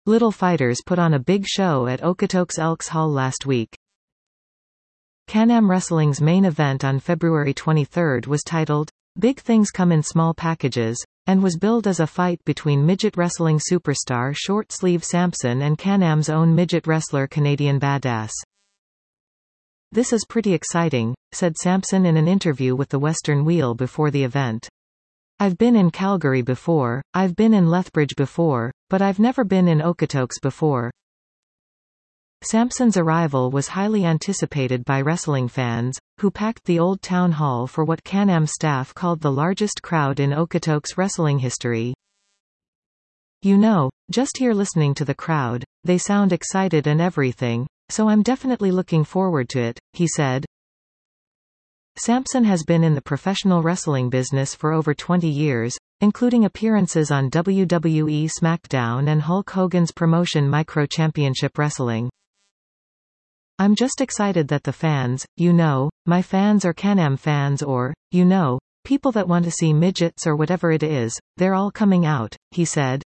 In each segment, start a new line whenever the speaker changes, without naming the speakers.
Little Fighters put on a big show at Okotoks Elks Hall last week. Can-Am Wrestling's main event on February 23 was titled, Big Things Come in Small Packages, and was billed as a fight between midget wrestling superstar Short Sleeve Samson and Can-Am's own midget wrestler Canadian Badass. "This is pretty exciting," said Samson in an interview with the Western Wheel before the event. "I've been in Calgary before, I've been in Lethbridge before, but I've never been in Okotoks before." Samson's arrival was highly anticipated by wrestling fans, who packed the Old Town Hall for what Can-Am staff called the largest crowd in Okotoks wrestling history. "You know, just here listening to the crowd, they sound excited and everything, so I'm definitely looking forward to it," he said. Samson has been in the professional wrestling business for over 20 years, including appearances on WWE SmackDown and Hulk Hogan's promotion Micro Championship Wrestling. "I'm just excited that the fans, you know, my fans or Can-Am fans or, you know, people that want to see midgets or whatever it is, they're all coming out," he said.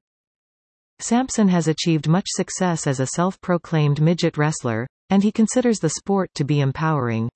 Samson has achieved much success as a self-proclaimed midget wrestler, and he considers the sport to be empowering.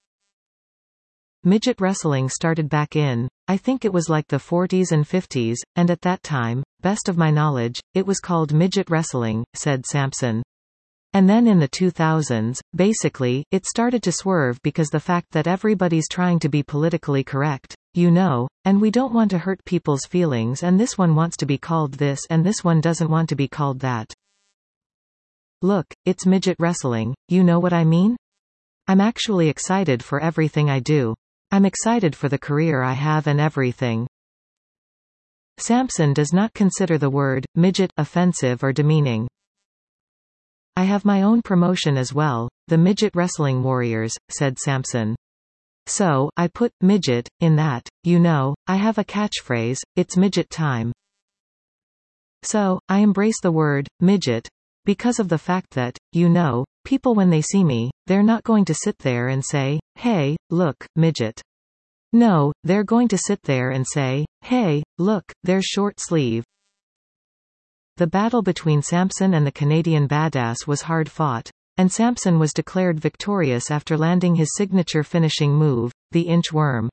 "Midget wrestling started back in, I think it was like the 40s and 50s, and at that time, best of my knowledge, it was called midget wrestling," said Samson. "And then in the 2000s, basically, it started to swerve because the fact that everybody's trying to be politically correct, you know, and we don't want to hurt people's feelings and this one wants to be called this and this one doesn't want to be called that. Look, it's midget wrestling, you know what I mean? I'm actually excited for everything I do. I'm excited for the career I have and everything." Samson does not consider the word midget offensive or demeaning. "I have my own promotion as well, the Midget Wrestling Warriors," said Samson. "So, I put midget in that, you know, I have a catchphrase, it's midget time. So, I embrace the word midget because of the fact that, you know, people when they see me, they're not going to sit there and say, 'Hey, look, midget.' No, they're going to sit there and say, 'Hey, look, there's Short Sleeve.'" The battle between Samson and the Canadian Badass was hard-fought, and Samson was declared victorious after landing his signature finishing move, the inchworm.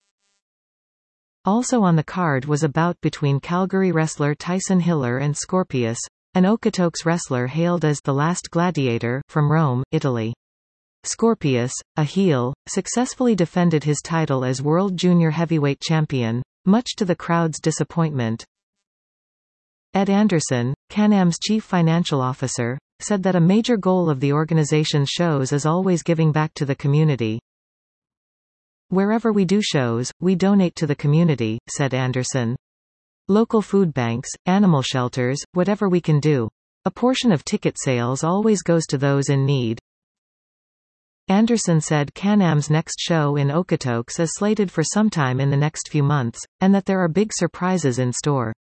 Also on the card was a bout between Calgary wrestler Tyson Hiller and Scorpius, an Okotoks wrestler hailed as the Last Gladiator, from Rome, Italy. Scorpius, a heel, successfully defended his title as World Junior Heavyweight Champion, much to the crowd's disappointment. Ed Anderson, Can-Am's chief financial officer, said that a major goal of the organization's shows is always giving back to the community. "Wherever we do shows, we donate to the community," said Anderson. "Local food banks, animal shelters, whatever we can do. A portion of ticket sales always goes to those in need." Anderson said Can-Am's next show in Okotoks is slated for sometime in the next few months, and that there are big surprises in store.